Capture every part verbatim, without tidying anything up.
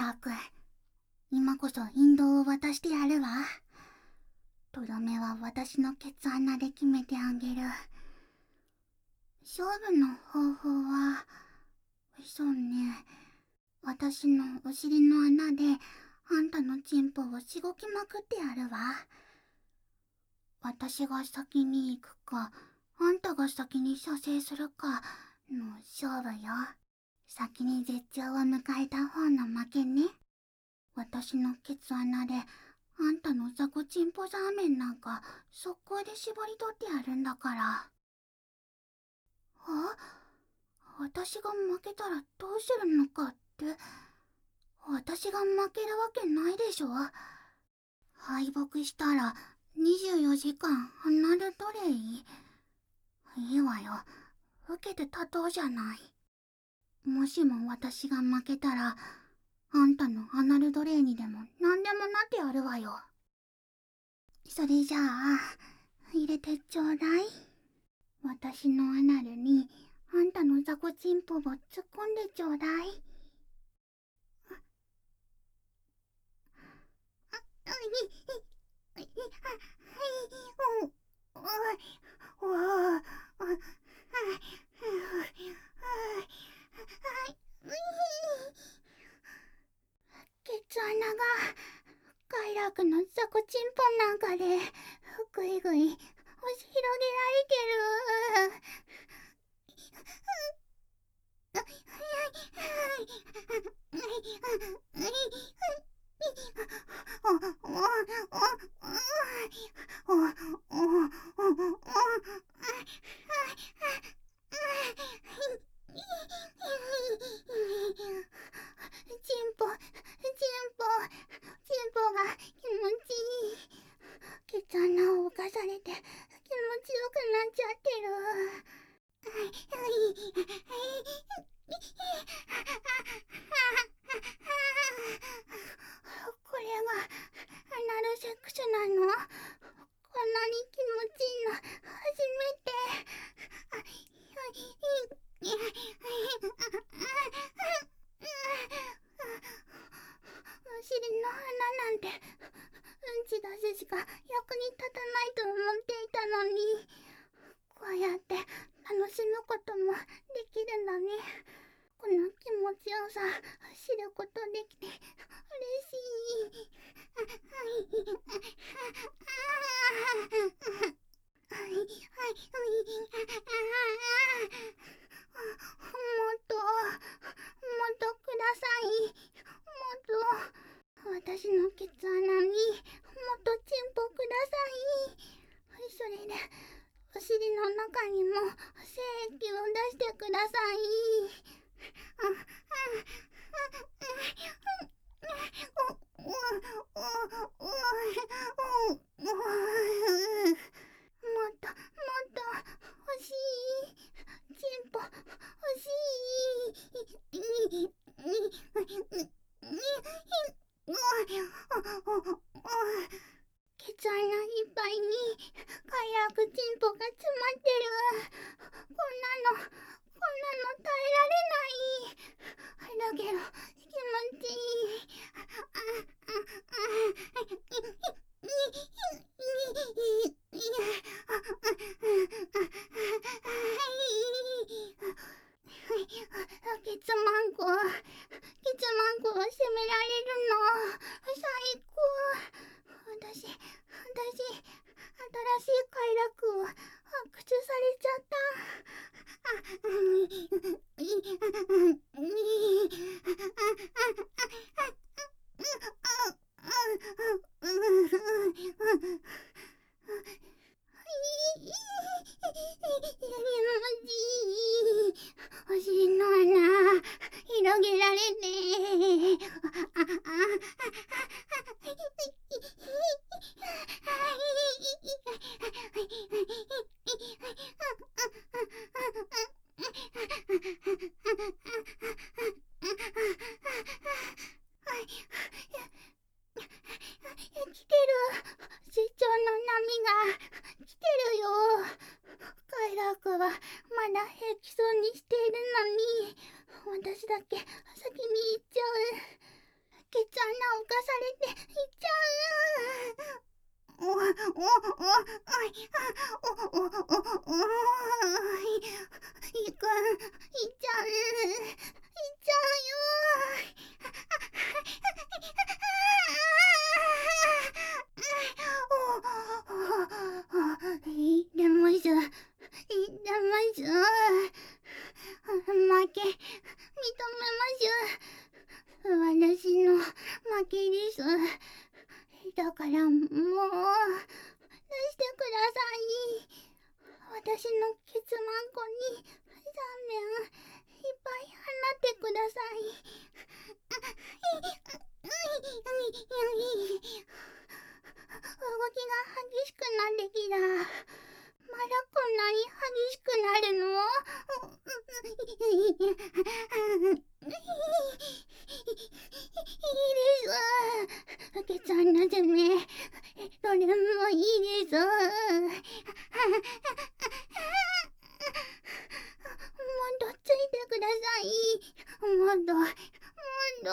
ラーくん、今こそ引導を渡してやるわ。とどめは私のケツ穴で決めてあげる。勝負の方法は、そうね、私のお尻の穴であんたのチンポをしごきまくってやるわ。私が先に行くか、あんたが先に射精するかの勝負よ。先に絶頂を迎えた方の負けね。私のケツ穴であんたのザコチンポザーメンなんか速攻で絞り取ってやるんだから。あ、私が負けたらどうするのかって、私が負けるわけないでしょ。敗北したらにじゅうよじかん離れとれいい。いいわよ、受けて立とうじゃない。もしも私が負けたら、あんたのアナル奴隷にでも何でもなってやるわよ。それじゃあ、入れてちょうだい。私のアナルにあんたのザコチンポを突っ込んでちょうだい。ケツ穴が快楽のザコチンポなんかでぐいぐい押し広げられてる。チンポ、チンポ、チンポが気持ちいい。ケツ穴を侵されて気持ちよくなっちゃってる。これがアナルセックスなの？こんなに気持ちいいの初めて。お尻の穴なんてうんち出すしか役に立たないと思っていたのに、こうやって楽しむこともできるんだね。この気持ちよさ知ることできて嬉しい。もっともっとください。もっと私のケツ穴にもっとチンポください。それでお尻の中にも精液を出してください。もっともっと欲しい。チンポ欲しい。ケツ穴いっぱいに快楽チンポが詰まってる。こんなのこんなの耐えられない。だけど気持ちいい。ケツマンコケツマンコを責められるの最高。私、私、新しい快楽を発掘されちゃった。お尻の穴広げられねえ。来てる。成長の波が来てるよ。快楽はまだ平気そうにしているのに、私だけ先に行っちゃう。 だからもう、出してください。私のケツマンコに三面いっぱい放ってください。動きが激しくなってきた。まだこんなに激しくなるの？いいです。ケツ穴攻め、どれもいいです。もっとついてください。もっと、もっと。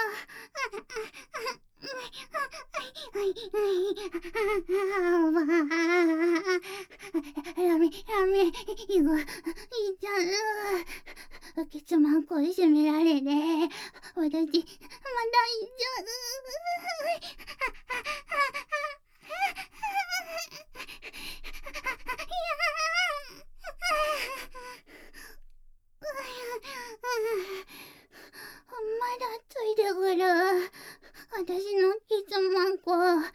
やめ、やめ、いぐ、いっちゃう。ケツマンコいじめられね。私、まだいっちゃう。まだついてくる。私のケツマンコ壊れちゃ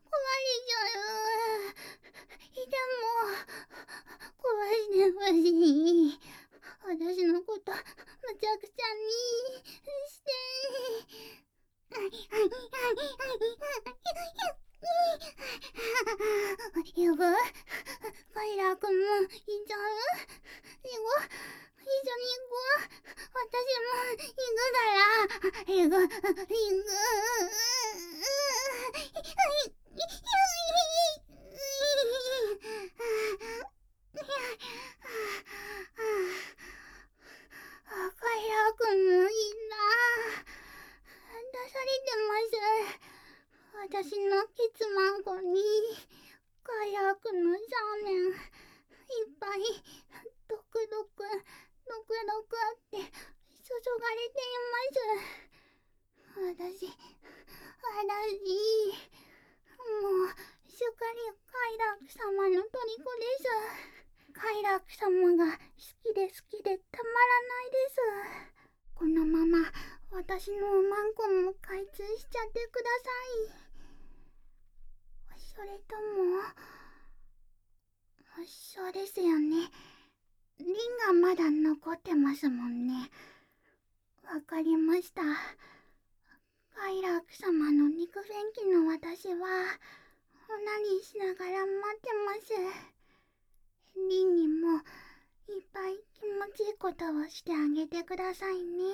う。でも壊してほしい。私のことむちゃくちゃにして。ゆぐ、カイラくんもいっちゃう？ゆぐ、一緒に行こう。私も行くから。ゆぐ、ゆぐ。カイラくんもいいな。出されてます。私のケツマンコにカイラくんのサーメンいっぱいドクドクドクドクって注がれています。私、私、もうすっかりカイラク様の虜です。カイラク様が好きで好きでたまらないです。このまま私のおまんこも開通しちゃってください。それとも、そうですよね。リンがまだ残ってますもんね。わかりました。カイラーク様の肉便器の私はオナニーしながら待ってます。リンにもいっぱい気持ちいいことをしてあげてくださいね。